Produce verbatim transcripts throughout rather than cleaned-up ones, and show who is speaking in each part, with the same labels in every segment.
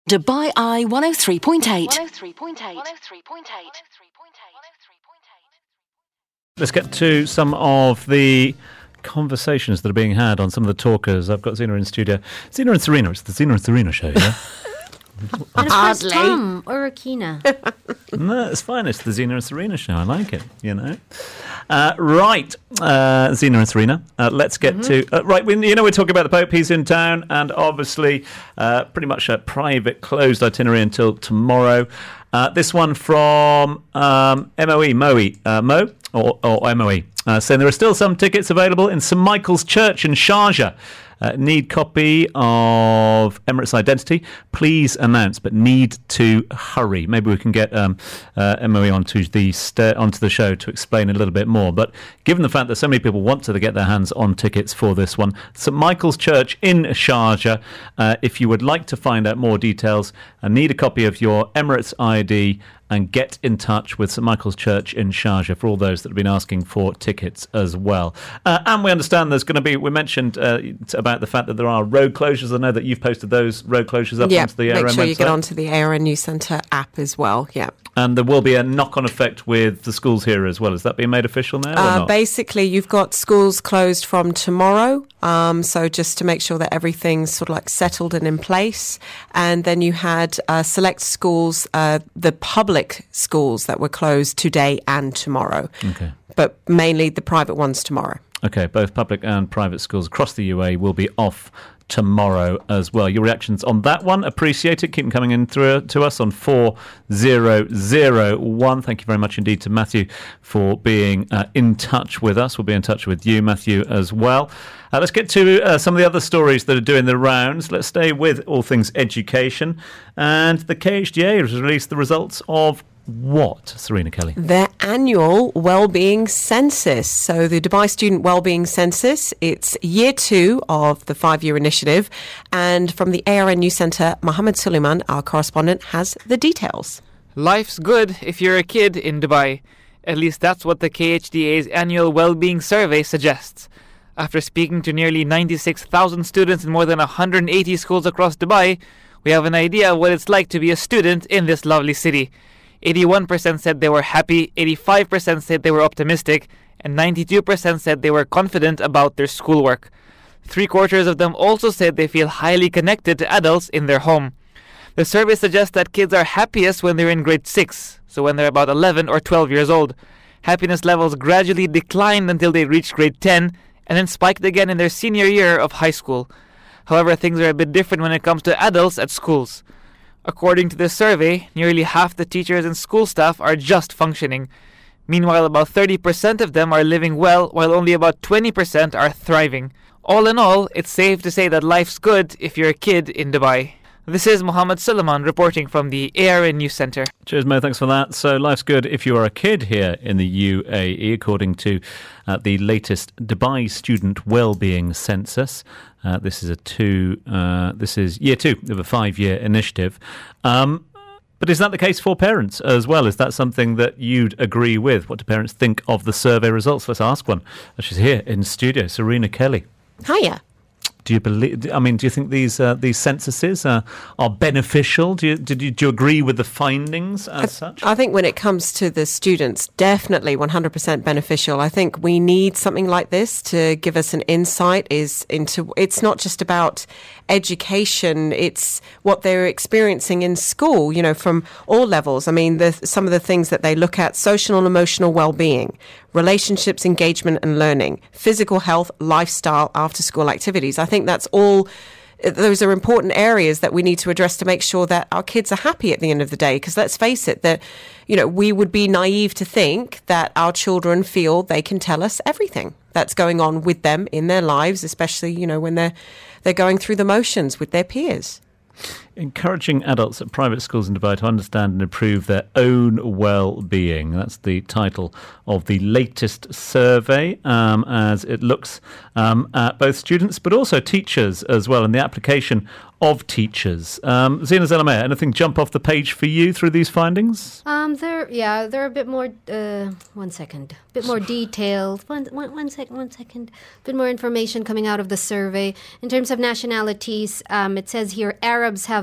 Speaker 1: Dubai Eye one oh three point eight.
Speaker 2: one oh three point eight. one oh three point eight.
Speaker 3: Let's get to some of the conversations that are being had on some of the talkers. I've got Zena in studio. Zena and Serena. It's the Zena and Serena show, yeah?
Speaker 4: And of course, Tom or Akina.
Speaker 3: No, it's fine. It's the Zena and Serena show. I like it, you know. Uh, right, uh, Zena and Serena, uh, let's get mm-hmm. to... Uh, right, we, you know, we're talking about the Pope. He's in town, and obviously uh, pretty much a private, closed itinerary until tomorrow. Uh, this one from um, M O E, Moe, uh, Mo, or, or M O E, uh, saying there are still some tickets available in Saint Michael's Church in Sharjah. Uh, need copy of Emirates Identity. Please announce, but need to hurry. Maybe we can get um, uh, M O E onto the st- onto the show to explain a little bit more. But given the fact that so many people want to get their hands on tickets for this one, Saint Michael's Church in Sharjah. Uh, if you would like to find out more details and need a copy of your Emirates I D, and get in touch with Saint Michael's Church in Sharjah for all those that have been asking for tickets as well. Uh, and we understand there's going to be, we mentioned uh, about the fact that there are road closures. I know that you've posted those road closures up
Speaker 5: yeah,
Speaker 3: onto the A R N website.
Speaker 5: make sure you get onto the A R N News Centre app as well, yeah.
Speaker 3: And there will be a knock-on effect with the schools here as well. Is that being made official now or
Speaker 5: uh,
Speaker 3: not?
Speaker 5: Basically, you've got schools closed from tomorrow. Um, so just to make sure that everything's sort of like settled and in place. And then you had uh, select schools, uh, the public schools that were closed today and tomorrow. Okay. But mainly the private ones tomorrow.
Speaker 3: Okay, both public and private schools across the U A will be off tomorrow as well. Your reactions on that one, appreciate it. Keep them coming in through to us on four zero zero one. Thank you very much indeed to Matthew for being uh, in touch with us. We'll be in touch with you, Matthew, as well. Uh, let's get to uh, some of the other stories that are doing the rounds. Let's stay with all things education. And the K H D A has released the results of what, Serena Kelly?
Speaker 5: Their annual Wellbeing Census. So the Dubai Student Wellbeing Census, it's year two of the five-year initiative. And from the A R N News Centre, Mohammed Suleiman, our correspondent, has the details.
Speaker 6: Life's good if you're a kid in Dubai. At least that's what the K H D A's annual Wellbeing Survey suggests. After speaking to nearly ninety-six thousand students in more than one hundred eighty schools across Dubai, we have an idea of what it's like to be a student in this lovely city. eighty-one percent said they were happy, eighty-five percent said they were optimistic, and ninety-two percent said they were confident about their schoolwork. Three quarters of them also said they feel highly connected to adults in their home. The survey suggests that kids are happiest when they're in grade six, so when they're about eleven or twelve years old. Happiness levels gradually declined until they reached grade ten, and then spiked again in their senior year of high school. However, things are a bit different when it comes to adults at schools. According to this survey, nearly half the teachers and school staff are just functioning. Meanwhile, about thirty percent of them are living well, while only about twenty percent are thriving. All in all, it's safe to say that life's good if you're a kid in Dubai. This is Mohammed Suleiman reporting from the A R N News Centre.
Speaker 3: Cheers, Mo. Thanks for that. So life's good if you are a kid here in the U A E, according to uh, the latest Dubai Student Wellbeing Census. Uh, this is a two. Uh, this is year two of a five-year initiative. Um, but is that the case for parents as well? Is that something that you'd agree with? What do parents think of the survey results? Let's ask one. She's here in studio, Serena Kelly.
Speaker 5: Hiya.
Speaker 3: Do you believe? I mean, do you think these uh, these censuses uh, are beneficial? Do you, did you do you agree with the findings as
Speaker 5: I,
Speaker 3: such?
Speaker 5: I think when it comes to the students, definitely one hundred percent beneficial. I think we need something like this to give us an insight is into. It's not just about education; it's what they're experiencing in school. You know, from all levels. I mean, the, some of the things that they look at: social and emotional well-being, relationships, engagement and learning, physical health, lifestyle, after-school activities. I think that's all, those are important areas that we need to address to make sure that our kids are happy at the end of the day. Because let's face it, that, you know, we would be naive to think that our children feel they can tell us everything that's going on with them in their lives, especially, you know, when they're they're going through the motions with their peers.
Speaker 3: Encouraging adults at private schools in Dubai to understand and improve their own well-being. That's the title of the latest survey, um, as it looks um, at both students but also teachers as well, and the application of teachers. Um, Zena Zelamea, anything jump off the page for you through these findings?
Speaker 4: Um, they're yeah, they're a bit more. Uh, one second, a bit more detailed. One, one, one second, one second. A bit more information coming out of the survey in terms of nationalities. Um, it says here Arabs have the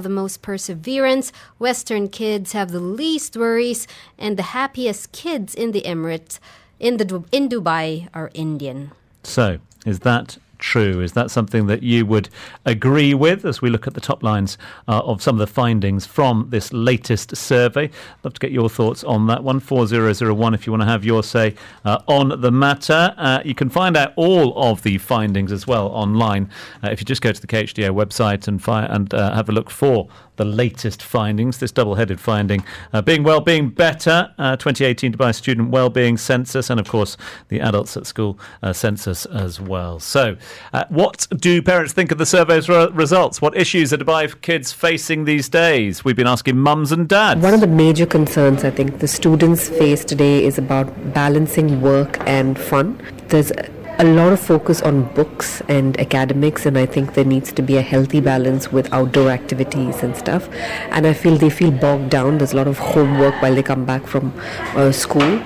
Speaker 4: the most perseverance, Western kids have the least worries, and the happiest kids in the Emirates, in the in Dubai, are Indian.
Speaker 3: So, is that true? Is that something that you would agree with as we look at the top lines uh, of some of the findings from this latest survey? Love to get your thoughts on that one. four zero zero one if you want to have your say uh, on the matter. Uh, you can find out all of the findings as well online uh, if you just go to the K H D A website and, fi- and uh, have a look for the latest findings, this double-headed finding, uh, being well-being better, uh, twenty eighteen Dubai Student Wellbeing Census, and of course the Adults at School uh, Census as well. So, uh, what do parents think of the survey's re- results? What issues are Dubai kids facing these days? We've been asking mums and dads.
Speaker 7: One of the major concerns I think the students face today is about balancing work and fun. There's a lot of focus on books and academics, and I think there needs to be a healthy balance with outdoor activities and stuff. And I feel they feel bogged down. There's a lot of homework while they come back from uh, school.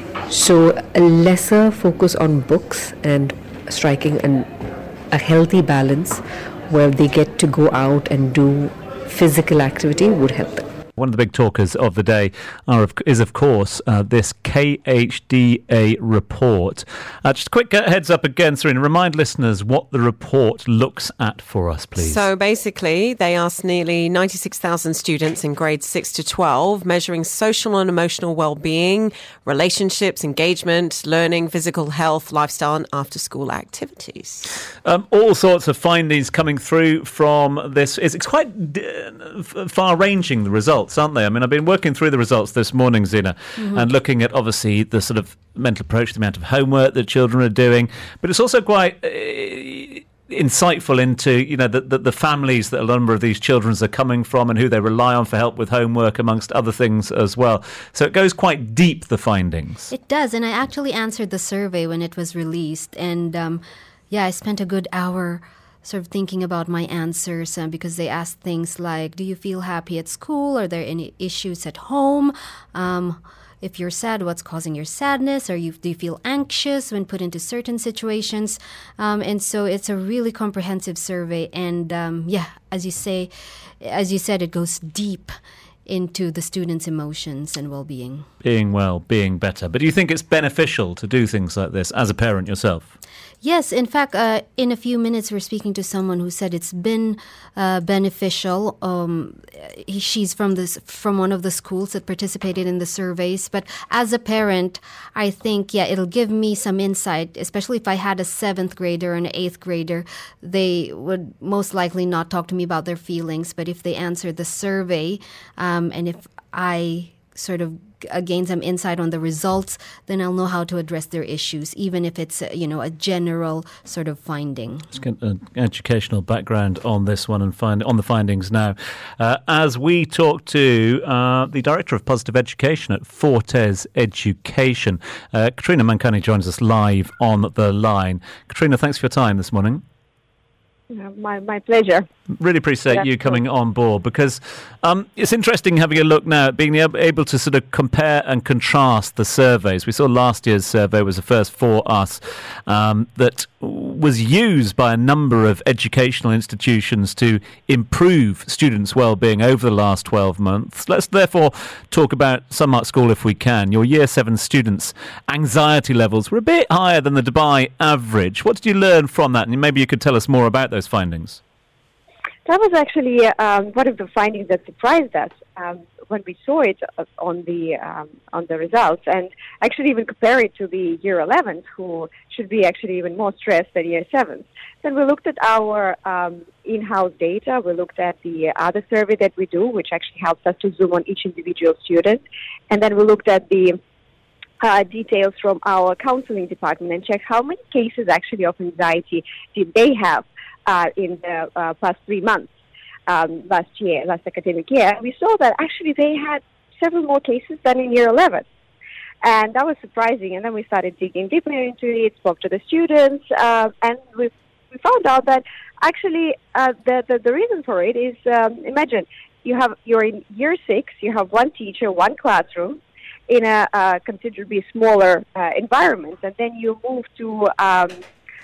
Speaker 7: So a lesser focus on books and striking an, a healthy balance where they get to go out and do physical activity would help them.
Speaker 3: One of the big talkers of the day are of, is, of course, uh, this K H D A report. Uh, just a quick heads up again, Serena, remind listeners what the report looks at for us, please.
Speaker 5: So basically, they asked nearly ninety-six thousand students in grades six to twelve, measuring social and emotional well-being, relationships, engagement, learning, physical health, lifestyle, and after-school activities.
Speaker 3: Um, all sorts of findings coming through from this. It's, it's quite uh, far-ranging, the results, aren't they? I mean, I've been working through the results this morning, Zina, mm-hmm. and looking at, obviously, the sort of mental approach, the amount of homework that children are doing, but it's also quite uh, insightful into, you know, the, the, the families that a number of these children are coming from and who they rely on for help with homework, amongst other things as well. So it goes quite deep, the findings.
Speaker 4: It does, and I actually answered the survey when it was released, and um, yeah, I spent a good hour sort of thinking about my answers uh, because they asked things like, do you feel happy at school? Are there any issues at home? Um, if you're sad, what's causing your sadness? Or you, do you feel anxious when put into certain situations? Um, and so it's a really comprehensive survey. And um, yeah, as you say, as you said, it goes deep into the students' emotions and well-being.
Speaker 3: Being well, being better. But do you think it's beneficial to do things like this as a parent yourself?
Speaker 4: Yes, in fact, uh, in a few minutes we're speaking to someone who said it's been uh, beneficial. Um, he, she's from this from one of the schools that participated in the surveys. But as a parent, I think, yeah, it'll give me some insight, especially if I had a seventh grader and an eighth grader. They would most likely not talk to me about their feelings. But if they answered the survey um, and if I sort of Uh, gain some insight on the results, then I'll know how to address their issues, even if it's, uh, you know, a general sort of finding.
Speaker 3: Let's get an educational background on this one and find on the findings now. Uh, as we talk to uh, the Director of Positive Education at Fortes Education, uh, Katrina Mankani joins us live on the line. Katrina, thanks for your time this morning.
Speaker 8: Uh, my, my pleasure.
Speaker 3: Really appreciate yeah, you coming cool. on board, because um, it's interesting having a look now at being able to sort of compare and contrast the surveys. We saw last year's survey was the first for us um, that was used by a number of educational institutions to improve students' well-being over the last twelve months. Let's therefore talk about Sunmark School if we can. Your year seven students' anxiety levels were a bit higher than the Dubai average. What did you learn from that? And maybe you could tell us more about those findings.
Speaker 8: That was actually um, one of the findings that surprised us um, when we saw it on the um, on the results, and actually even compare it to the year elevens, who should be actually even more stressed than year sevens. Then we looked at our um, in-house data. We looked at the other survey that we do, which actually helps us to zoom on each individual student, and then we looked at the Uh, details from our counseling department and check how many cases actually of anxiety did they have uh, in the uh, past three months um, last year, last academic year. We saw that actually they had several more cases than in year eleven. And that was surprising. And then we started digging deeper into it, spoke to the students, uh, and we, we found out that actually uh, the, the, the reason for it is, um, imagine, you have, you're in year six, you have one teacher, one classroom, in a uh, considerably smaller uh, environment, and then you move to um,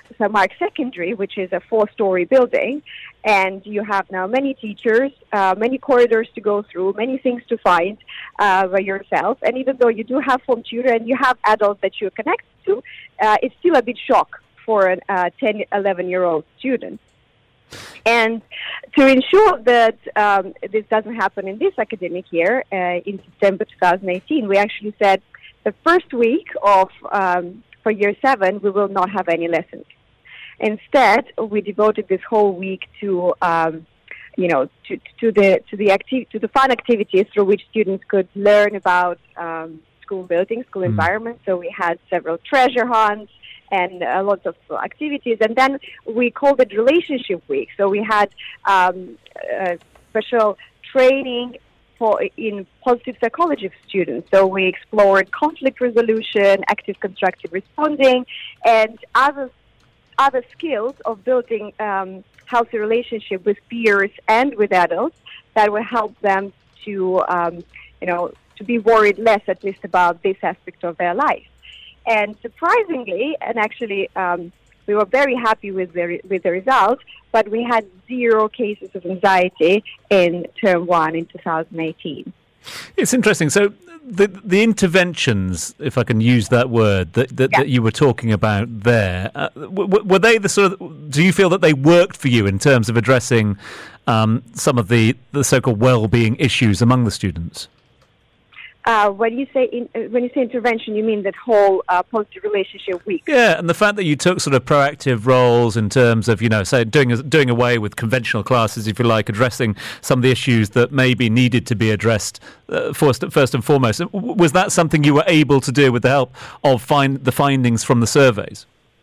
Speaker 8: Saint Mark Secondary, which is a four-story building, and you have now many teachers, uh, many corridors to go through, many things to find uh, by yourself. And even though you do have home tutor and you have adults that you're connected to, uh, it's still a bit shock for a uh, ten, eleven-year-old student. And to ensure that um, this doesn't happen in this academic year, uh, in September twenty eighteen, we actually said the first week of um, for year seven, we will not have any lessons. Instead, we devoted this whole week to, um, you know, to, to the to the acti- to the fun activities through which students could learn about um, school buildings, school mm. environment. So we had several treasure hunts and a lot of activities. And then we called it Relationship Week. So we had um, a special training for in positive psychology of students. So we explored conflict resolution, active constructive responding, and other other skills of building um, healthy relationship with peers and with adults that will help them to, um, you know, to be worried less, at least, about this aspect of their life. And surprisingly, and actually, um, we were very happy with the with the result, but we had zero cases of anxiety in term one in two thousand eighteen.
Speaker 3: It's interesting. So the the interventions, if I can use that word, that that, yeah. that you were talking about there, uh, w- were they the sort of? Do you feel that they worked for you in terms of addressing um, some of the, the so-called well-being issues among the students?
Speaker 8: Uh, when you say in, uh, when you say intervention, you mean that whole uh, positive relationship week?
Speaker 3: Yeah, and the fact that you took sort of proactive roles in terms of, you know, say doing doing away with conventional classes, if you like, addressing some of the issues that maybe needed to be addressed uh, first, first and foremost. Was that something you were able to do with the help of find the findings from the surveys?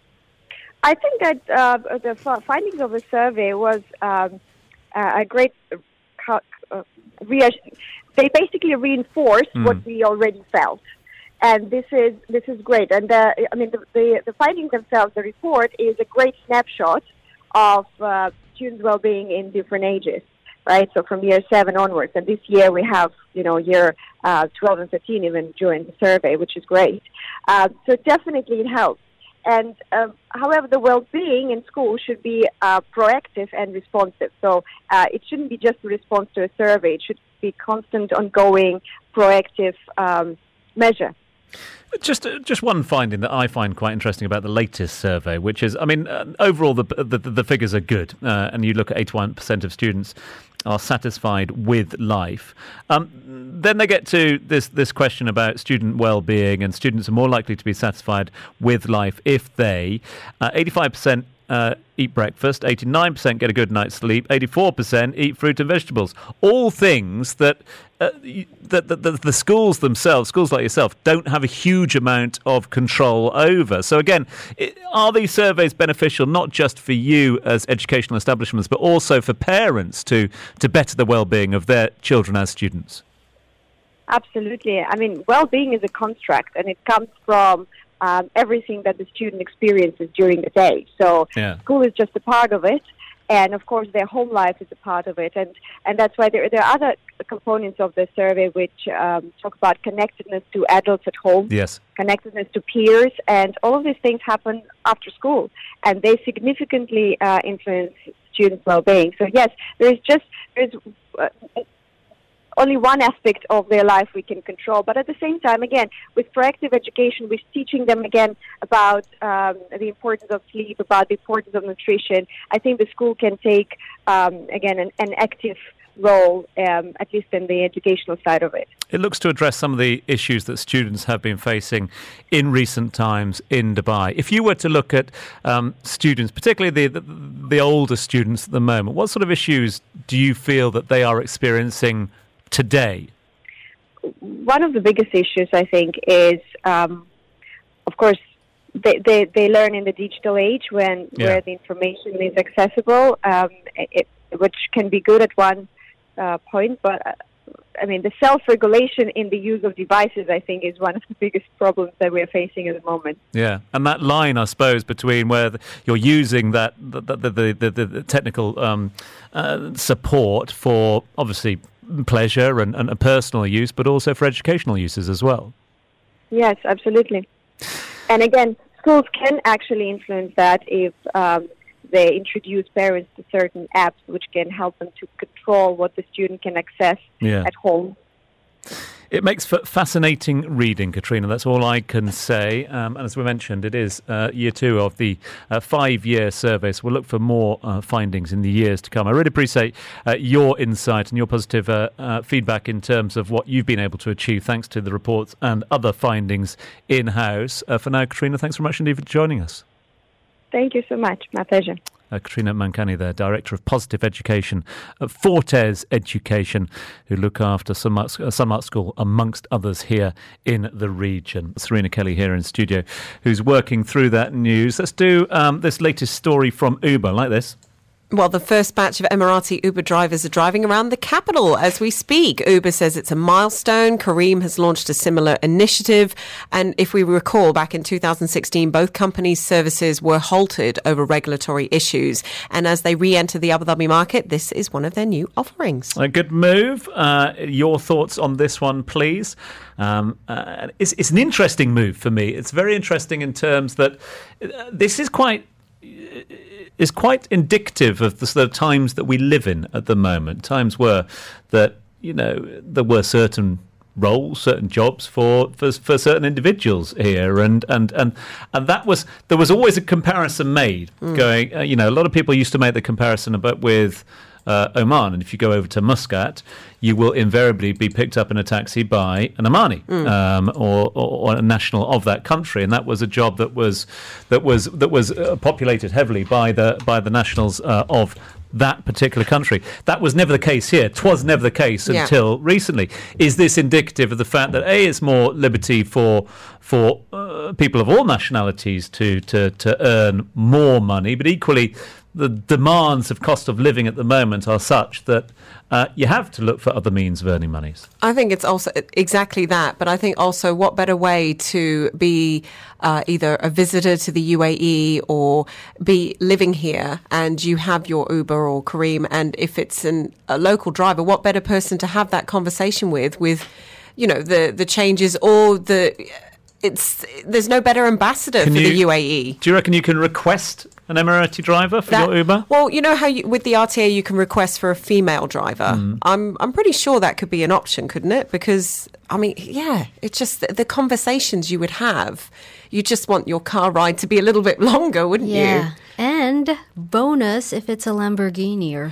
Speaker 8: I think that uh, the findings of the survey was um, a great uh, reassurance. They basically reinforce mm. what we already felt, and this is this is great. And uh, I mean, the, the the findings themselves, the report is a great snapshot of uh, students' well-being in different ages, right? So from year seven onwards, and this year we have, you know, year uh, twelve and thirteen even joined the survey, which is great. Uh, so definitely it helps. And um, however, the well-being in school should be uh, proactive and responsive. So uh, it shouldn't be just a response to a survey. It should be constant, ongoing, proactive um, measure.
Speaker 3: Just just one finding that I find quite interesting about the latest survey, which is, I mean, uh, overall the, the the figures are good, uh, and you look at eighty-one percent of students are satisfied with life. Um, then they get to this this question about student well-being, and students are more likely to be satisfied with life if they, uh, eighty-five percent Uh, eat breakfast, eighty-nine percent get a good night's sleep, eighty-four percent eat fruit and vegetables. All things that, uh, that, that, that the schools themselves, schools like yourself, don't have a huge amount of control over. So again, it, are these surveys beneficial not just for you as educational establishments, but also for parents to, to better the well-being of their children as students?
Speaker 8: Absolutely. I mean, well-being is a construct, and it comes from Um, everything that the student experiences during the day. So yeah. School is just a part of it, and of course their home life is a part of it, and, and that's why there, there are other components of the survey which um, talk about connectedness to adults at home,
Speaker 3: yes,
Speaker 8: connectedness to peers, and all of these things happen after school, and they significantly uh, influence students' well-being. So yes, there's just there's uh, only one aspect of their life we can control. But at the same time, again, with proactive education, we're teaching them again about um, the importance of sleep, about the importance of nutrition. I think the school can take, um, again, an, an active role, um, at least in the educational side of it.
Speaker 3: It looks to address some of the issues that students have been facing in recent times in Dubai. If you were to look at um, students, particularly the, the, the older students at the moment, what sort of issues do you feel that they are experiencing today?
Speaker 8: One of the biggest issues, I think, is, um, of course, they, they, they learn in the digital age when yeah. where the information is accessible, um, it, which can be good at one uh, point, but uh, I mean, the self-regulation in the use of devices, I think, is one of the biggest problems that we're facing at the moment.
Speaker 3: Yeah, and that line, I suppose, between where the, you're using that the the the, the, the technical um, uh, support for obviously pleasure and, and personal use, but also for educational uses as well.
Speaker 8: Yes, absolutely. And again, schools can actually influence that if um, they introduce parents to certain apps which can help them to control what the student can access
Speaker 3: yeah.
Speaker 8: at home.
Speaker 3: It makes for fascinating reading, Katrina. That's all I can say. Um, and as we mentioned, it is uh, year two of the uh, five-year survey. So we'll look for more uh, findings in the years to come. I really appreciate uh, your insight and your positive uh, uh, feedback in terms of what you've been able to achieve, thanks to the reports and other findings in-house. Uh, for now, Katrina, thanks very much indeed for joining us.
Speaker 8: Thank you so much. My pleasure.
Speaker 3: Uh, Katrina Mankani there, Director of Positive Education at Fortes Education, who look after Sunmark, uh, Sunmark School, amongst others here in the region. Serena Kelly here in studio, who's working through that news. Let's do um, this latest story from Uber, like this.
Speaker 5: Well, the first batch of Emirati Uber drivers are driving around the capital as we speak. Uber says it's a milestone. Careem has launched a similar initiative. And if we recall, back in two thousand sixteen, both companies' services were halted over regulatory issues. And as they re-enter the Abu Dhabi market, this is one of their new offerings.
Speaker 3: A good move. Uh, your thoughts on this one, please. Um, uh, it's, it's an interesting move for me. It's very interesting in terms that uh, this is quite... is quite indicative of the sort of times that we live in at the moment. Times were that, you know, there were certain roles, certain jobs for, for, for certain individuals here. And, and, and, and that was, there was always a comparison made mm. going, uh, you know, a lot of people used to make the comparison about with uh, Oman. And if you go over to Muscat, you will invariably be picked up in a taxi by an Omani mm. um, or, or, or a national of that country, and that was a job that was that was that was uh, populated heavily by the by the nationals uh, of that particular country. That was never the case here. 'Twas never the case
Speaker 5: yeah.
Speaker 3: until recently. Is this indicative of the fact that A, it's more liberty for for uh, people of all nationalities to to to earn more money, but equally the demands of cost of living at the moment are such that uh, you have to look for other means of earning monies.
Speaker 5: I think it's also exactly that, but I think also what better way to be uh, either a visitor to the U A E or be living here and you have your Uber or Careem, and if it's an, a local driver, what better person to have that conversation with, with, you know, the, the changes or the... It's there's no better ambassador
Speaker 3: can
Speaker 5: for
Speaker 3: you,
Speaker 5: the U A E.
Speaker 3: Do you reckon you can request an Emirati driver for
Speaker 5: that,
Speaker 3: your Uber?
Speaker 5: Well, you know how you, with the R T A you can request for a female driver. Mm. I'm I'm pretty sure that could be an option, couldn't it? Because I mean, yeah, it's just the, the conversations you would have. You just want your car ride to be a little bit longer, wouldn't
Speaker 4: yeah.
Speaker 5: you?
Speaker 4: And bonus if it's a Lamborghini or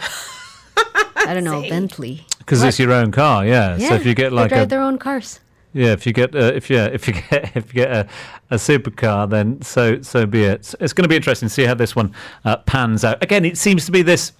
Speaker 4: I don't know, Bentley.
Speaker 3: Because it's your own car, yeah.
Speaker 4: yeah.
Speaker 3: So if you get like
Speaker 4: they drive
Speaker 3: a
Speaker 4: their own cars.
Speaker 3: Yeah, if you get uh, if yeah if you get if you get a, a supercar, then so so be it. It's going to be interesting to see how this one uh, pans out. Again, it seems to be this.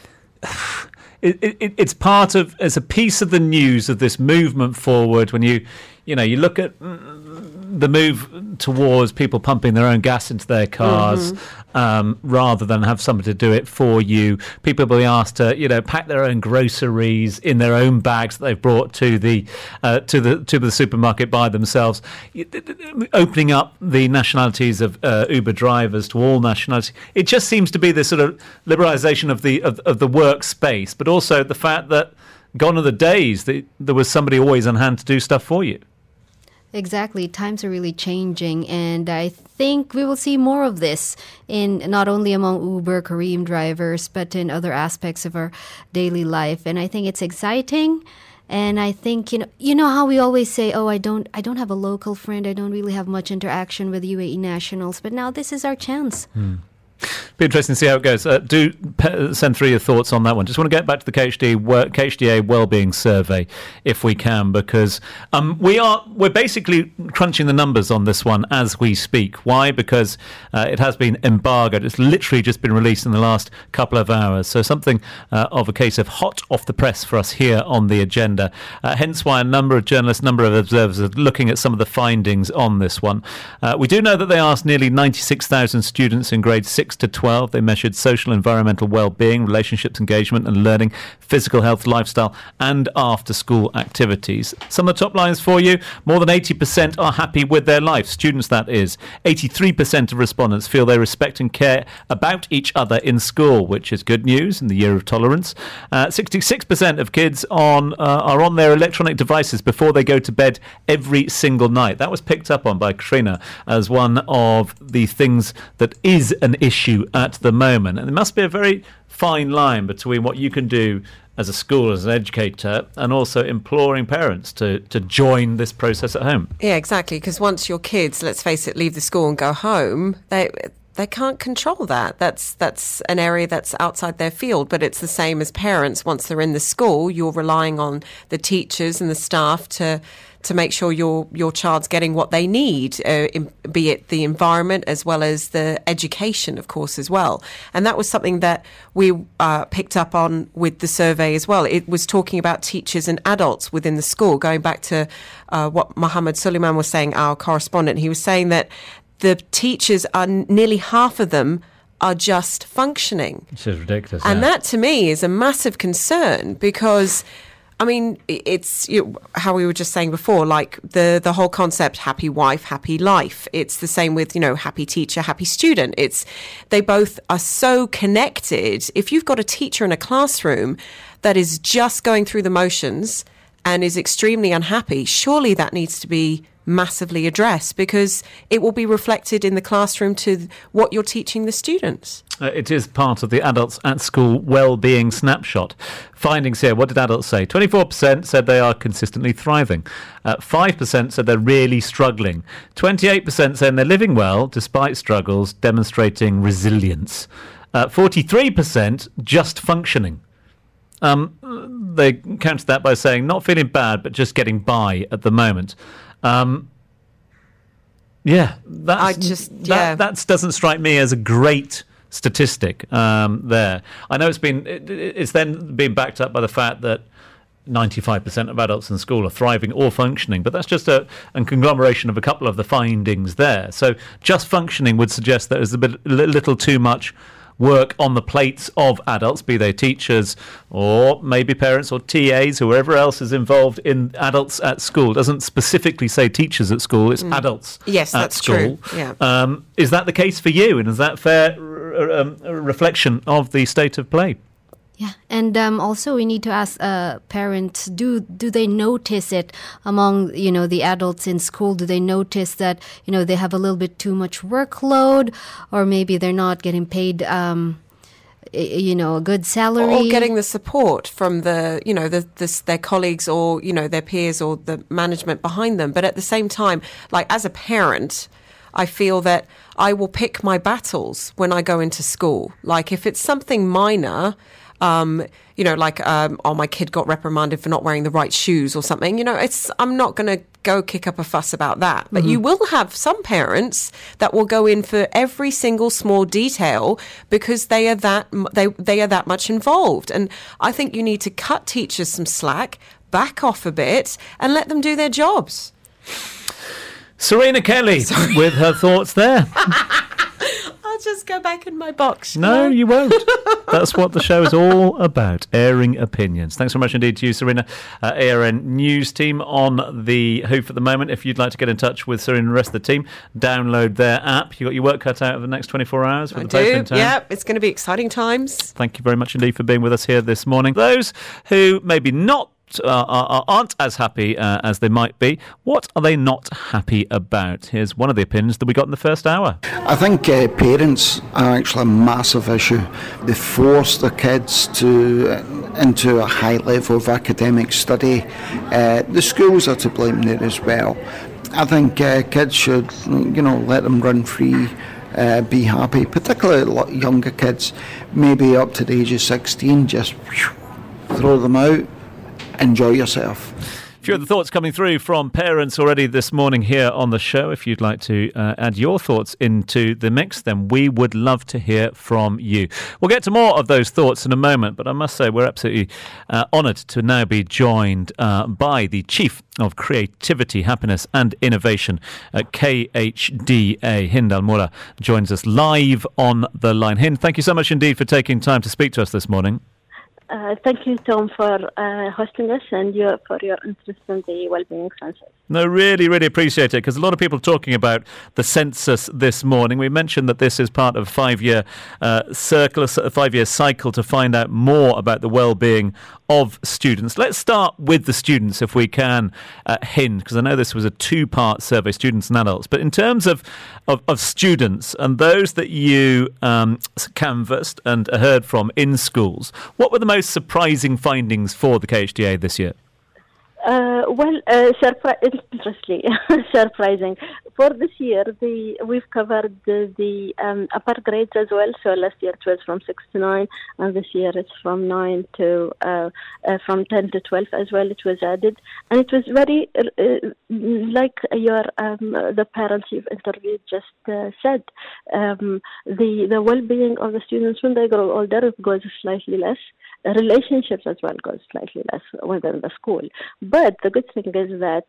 Speaker 3: It, it, it's part of as a piece of the news of this movement forward. When you you know you look at the move towards people pumping their own gas into their cars, mm-hmm. um, rather than have somebody to do it for you. People will be asked to, you know, pack their own groceries in their own bags that they've brought to the uh, to the to the supermarket by themselves. Opening up the nationalities of uh, Uber drivers to all nationalities. It just seems to be this sort of liberalisation of the of, of the workspace, but also the fact that gone are the days that there was somebody always on hand to do stuff for you.
Speaker 4: Exactly. Times are really changing, and I think we will see more of this in not only among Uber, Careem drivers, but in other aspects of our daily life. And I think it's exciting. And I think, you know, you know how we always say, oh, I don't I don't have a local friend. I don't really have much interaction with U A E nationals. But now this is our chance.
Speaker 3: Hmm. Be interesting to see how it goes. Uh, do pe- send through your thoughts on that one. Just want to get back to the K H D work, K H D A Wellbeing Survey, if we can, because um, we are we're basically crunching the numbers on this one as we speak. Why? Because uh, it has been embargoed. It's literally just been released in the last couple of hours. So something uh, of a case of hot off the press for us here on the agenda. Uh, hence why a number of journalists, a number of observers are looking at some of the findings on this one. Uh, we do know that they asked nearly ninety-six thousand students in grades six six to twelve. They measured social and environmental well-being, relationships, engagement and learning, physical health, lifestyle and after-school activities. Some of the top lines for you. More than eighty percent are happy with their life. Students, that is. eighty-three percent of respondents feel they respect and care about each other in school, which is good news in the year of tolerance. Uh, sixty-six percent of kids on uh, are on their electronic devices before they go to bed every single night. That was picked up on by Katrina as one of the things that is an issue at the moment. And there must be a very fine line between what you can do as a school, as an educator, and also imploring parents to, to join this process at home.
Speaker 5: Yeah, exactly, because once your kids, let's face it, leave the school and go home, they they can't control that. That's that's an area that's outside their field, but it's the same as parents. Once they're in the school, you're relying on the teachers and the staff to to make sure your your child's getting what they need, uh, in, be it the environment as well as the education, of course, as well. And that was something that we uh, picked up on with the survey as well. It was talking about teachers and adults within the school, going back to uh, what Mohammed Suleiman was saying, our correspondent. He was saying that the teachers are nearly half of them are just functioning.
Speaker 3: Which is ridiculous.
Speaker 5: And
Speaker 3: yeah.
Speaker 5: that to me is a massive concern because, I mean, it's you know, how we were just saying before, like the, the whole concept, happy wife, happy life. It's the same with, you know, happy teacher, happy student. It's, they both are so connected. If you've got a teacher in a classroom that is just going through the motions and is extremely unhappy, surely that needs to be massively addressed because it will be reflected in the classroom to what you're teaching the students.
Speaker 3: Uh, it is part of the Adults at School Wellbeing Snapshot. Findings here, what did adults say? twenty-four percent said they are consistently thriving. Uh, five percent said they're really struggling. twenty-eight percent said they're living well despite struggles, demonstrating resilience. Uh, forty-three percent just functioning. Um, they counted that by saying not feeling bad, but just getting by at the moment. Um, yeah, that's,
Speaker 5: I just yeah.
Speaker 3: that that's, doesn't strike me as a great statistic um, there. I know it's been it, it's then been backed up by the fact that ninety-five percent of adults in school are thriving or functioning, but that's just a, a conglomeration of a couple of the findings there. So just functioning would suggest that there's a bit a little too much work on the plates of adults, be they teachers or maybe parents or T As, whoever else is involved in adults at school. It doesn't specifically say teachers at school, it's mm. adults
Speaker 5: yes,
Speaker 3: at
Speaker 5: that's
Speaker 3: school.
Speaker 5: True. Yeah.
Speaker 3: Um, is that the case for you? And is that fair r- um, a reflection of the state of play?
Speaker 4: Yeah, and um, also we need to ask uh, parents: Do do they notice it among you know the adults in school? Do they notice that you know they have a little bit too much workload, or maybe they're not getting paid, um, you know, a good salary,
Speaker 5: or getting the support from the you know the, the their colleagues or you know their peers or the management behind them? But at the same time, like as a parent, I feel that I will pick my battles when I go into school. Like if it's something minor. Um, you know, like, um, oh, my kid got reprimanded for not wearing the right shoes or something. You know, it's I'm not going to go kick up a fuss about that. But mm-hmm. you will have some parents that will go in for every single small detail because they are that they they are that much involved. And I think you need to cut teachers some slack, back off a bit, and let them do their jobs.
Speaker 3: Serena Kelly Sorry. with her thoughts there.
Speaker 5: I'll just go back in my box.
Speaker 3: No, you won't. That's what the show is all about, airing opinions. Thanks so much indeed to you, Serena. Uh, A R N News team on the hoof at the moment. If you'd like to get in touch with Serena and the rest of the team, download their app. You got your work cut out over the next twenty-four hours with
Speaker 5: I
Speaker 3: the Pope in town.
Speaker 5: Yeah, it's going to be exciting times.
Speaker 3: Thank you very much indeed for being with us here this morning. Those who maybe not Uh, are, aren't as happy uh, as they might be. What are they not happy about? Here's one of the opinions that we got in the first hour.
Speaker 9: I think uh, parents are actually a massive issue. They force their kids to uh, into a high level of academic study. Uh, the schools are to blame there as well. I think uh, kids should, you know, let them run free. Uh, be happy, particularly younger kids, maybe up to the age of sixteen. Just whew, throw them out. Enjoy yourself.
Speaker 3: few of the thoughts coming through from parents already this morning here on the show. If you'd like to uh, add your thoughts into the mix, then we would love to hear from you. We'll get to more of those thoughts in a moment, but I must say we're absolutely uh, honoured to now be joined uh, by the Chief of Creativity, Happiness and Innovation at K H D A. Hind Al-Mura joins us live on the line. Hind, thank you so much indeed for taking time to speak to us this morning.
Speaker 10: Uh, thank you, Tom, for uh, hosting us and your, for your interest in the Wellbeing Census.
Speaker 3: No, really, really appreciate it, because a lot of people are talking about the census this morning. We mentioned that this is part of a five-year uh, circle, a five-year cycle to find out more about the well-being of students. Let's start with the students, if we can, uh, Hind, because I know this was a two-part survey, students and adults. But in terms of, of, of students and those that you um, canvassed and heard from in schools, what were the most surprising findings for the K H D A this year?
Speaker 10: Uh, well, uh, surpri- interestingly, surprising. For this year, the we've covered the, the um, upper grades as well. So last year it was from six to nine, and this year it's from nine to uh, uh, from ten to twelve as well. It was added, and it was very uh, like your um, the parents you've interviewed just uh, said. Um, the the well-being of the students when they grow older goes slightly less. Relationships as well goes slightly less within the school. But the good thing is that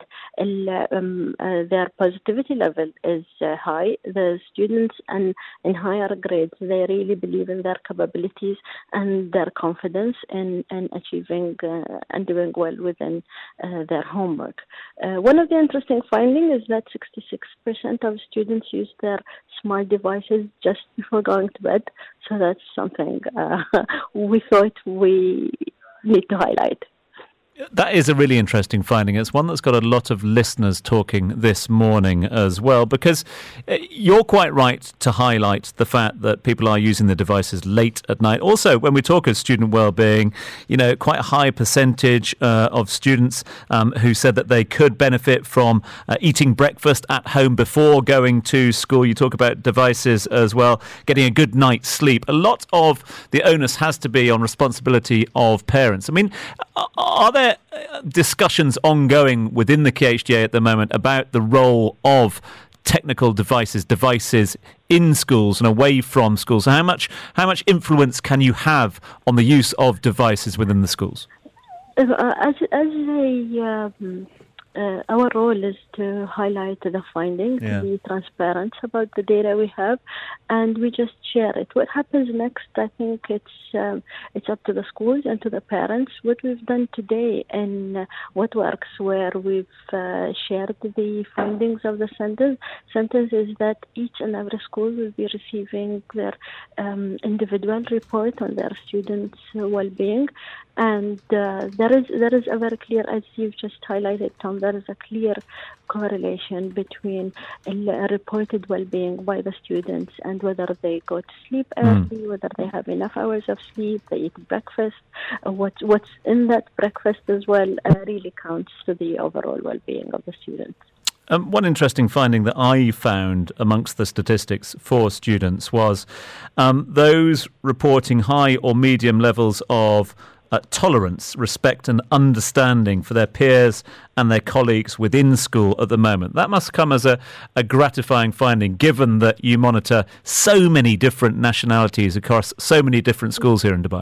Speaker 10: um, uh, their positivity level is uh, high. The students and in higher grades, they really believe in their capabilities and their confidence in, in achieving uh, and doing well within uh, their homework. Uh, one of the interesting findings is that sixty-six percent of students use their smart devices just before going to bed. So that's something uh, we thought we need to highlight.
Speaker 3: That is a really interesting finding. It's one that's got a lot of listeners talking this morning as well, because you're quite right to highlight the fact that people are using the devices late at night. Also, when we talk of student well-being, you know, quite a high percentage uh, of students um, who said that they could benefit from uh, eating breakfast at home before going to school. You talk about devices as well, getting a good night's sleep. A lot of the onus has to be on responsibility of parents. I mean, are there discussions ongoing within the K H D A at the moment about the role of technical devices, devices in schools and away from schools? So how much how much influence can you have on the use of devices within the schools?
Speaker 10: Uh, as as a um, uh, our role is to highlight the findings, yeah. to be transparent about the data we have, and we just share it. What happens next, I think it's um, it's up to the schools and to the parents. What we've done today and uh, what works, where we've uh, shared the findings of the centers, centers is that each and every school will be receiving their um, individual report on their students' well-being. And uh, there is there is a very clear, as you've just highlighted, Tom, there is a clear correlation between a reported well-being by the students and whether they go to sleep early, mm. whether they have enough hours of sleep, they eat breakfast. Uh, what what's in that breakfast as well uh, really counts to the overall well-being of the students.
Speaker 3: Um, one interesting finding that I found amongst the statistics for students was um, those reporting high or medium levels of Uh, tolerance, respect and understanding for their peers and their colleagues within school at the moment. That must come as a, a gratifying finding, given that you monitor so many different nationalities across so many different schools here in Dubai.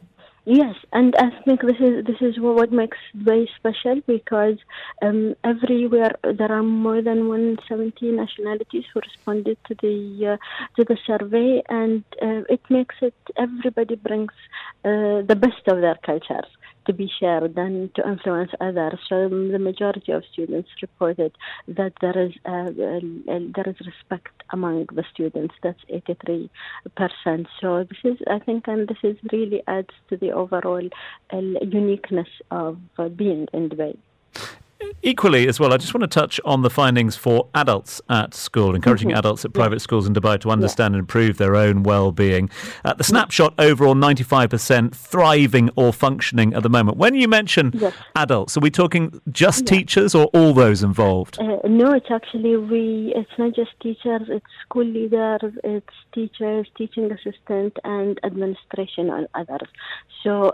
Speaker 10: Yes, and I think this is this is what makes Dubai special, because um, everywhere there are more than one hundred seventy nationalities who responded to the uh, to the survey, and uh, it makes it everybody brings uh, the best of their cultures to be shared and to influence others. So the majority of students reported that there is uh, uh, there is respect among the students. That's eighty-three percent. So this is, I think, and this is really adds to the overall uh, uniqueness of uh, being in Dubai.
Speaker 3: Equally as well, I just want to touch on the findings for adults at school, encouraging mm-hmm. adults at private yeah. schools in Dubai to understand yeah. and improve their own well-being. Uh, the snapshot overall, ninety-five percent thriving or functioning at the moment. When you mention yes. adults, are we talking just yeah. teachers or all those involved?
Speaker 10: Uh, no, it's actually, we. it's not just teachers, it's school leaders, it's teachers, teaching assistant and administration and others. So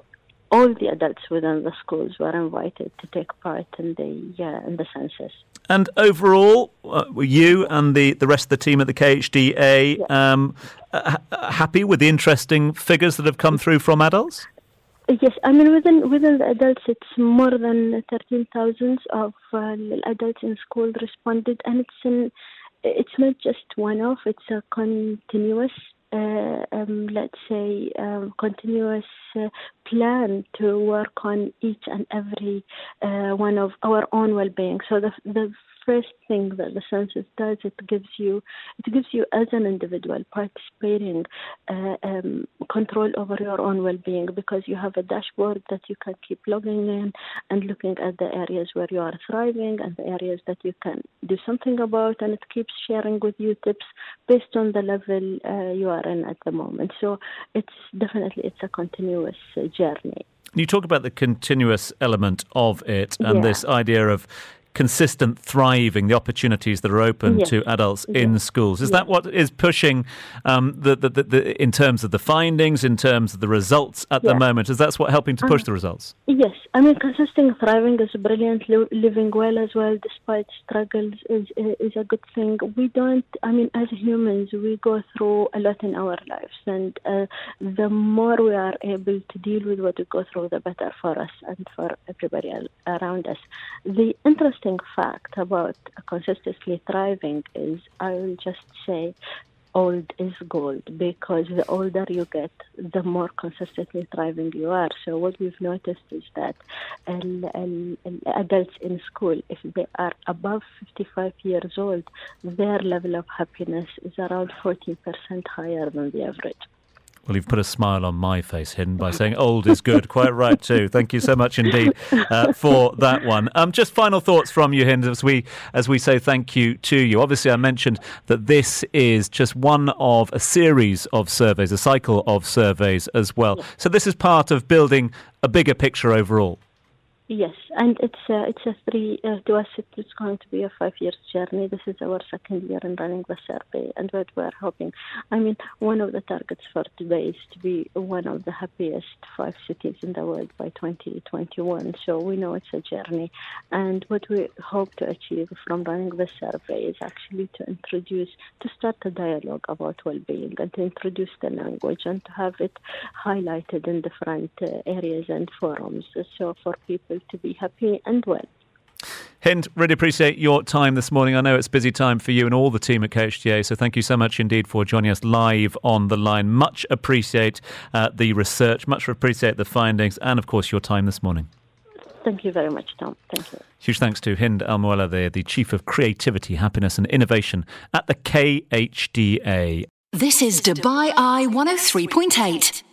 Speaker 10: all the adults within the schools were invited to take part in the uh, in the census.
Speaker 3: And overall, uh, were you and the, the rest of the team at the K H D A yeah. um, uh, happy with the interesting figures that have come through from adults?
Speaker 10: Yes, I mean within within the adults, it's more than thirteen thousand of uh, adults in school responded, and it's an it's not just one-off; it's a continuous, uh, um, let's say, um, continuous uh, plan to work on each and every uh, one of our own well-being. So the the first thing that the census does, it gives you, it gives you as an individual participating uh, um, control over your own well-being, because you have a dashboard that you can keep logging in and looking at the areas where you are thriving and the areas that you can do something about, and it keeps sharing with you tips based on the level uh, you are in at the moment. So it's definitely, it's a continuous uh, journey.
Speaker 3: You talk about the continuous element of it and
Speaker 10: yeah.
Speaker 3: this idea of consistent thriving, the opportunities that are open
Speaker 10: yes.
Speaker 3: to adults
Speaker 10: yes.
Speaker 3: in schools. Is
Speaker 10: yes.
Speaker 3: that what is pushing um, the, the, the, the, in terms of the findings, in terms of the results at yeah. the moment? Is that what's helping to push uh, the results?
Speaker 10: Yes. I mean, consistent thriving is brilliant. Li- living well as well, despite struggles, is is a good thing. We don't, I mean, as humans, we go through a lot in our lives. And uh, the more we are able to deal with what we go through, the better for us and for everybody around us. The interesting fact about consistently thriving is, I will just say, old is gold, because the older you get, the more consistently thriving you are. So what we've noticed is that um, um, adults in school, if they are above fifty-five years old, their level of happiness is around fourteen percent higher than the average.
Speaker 3: Well, you've put a smile on my face, Hind, by saying old is good. Quite right, too. Thank you so much indeed uh, for that one. Um, just final thoughts from you, Hind, as we as we say thank you to you. Obviously, I mentioned that this is just one of a series of surveys, a cycle of surveys as well.
Speaker 10: Yes.
Speaker 3: So this is part of building a bigger picture overall.
Speaker 10: Yes, and it's a, it's a three, uh, to us it's going to be a five-year journey. This is our second year in running the survey, and what we're hoping, I mean, one of the targets for today is to be one of the happiest five cities in the world by twenty twenty-one. So we know it's a journey, and what we hope to achieve from running the survey is actually to introduce, to start a dialogue about well-being, and to introduce the language, and to have it highlighted in different uh, areas and forums, so for people to be happy and well.
Speaker 3: Hind, really appreciate your time this morning. I know it's a busy time for you and all the team at K H D A, so thank you so much indeed for joining us live on the line. Much appreciate uh, the research, much appreciate the findings, and of course your time this morning.
Speaker 10: Thank you very much, Tom. Thank you.
Speaker 3: Huge thanks to Hind Al-Mualla, the, the Chief of Creativity, Happiness and Innovation at the K H D A.
Speaker 1: This is Dubai Eye one oh three point eight.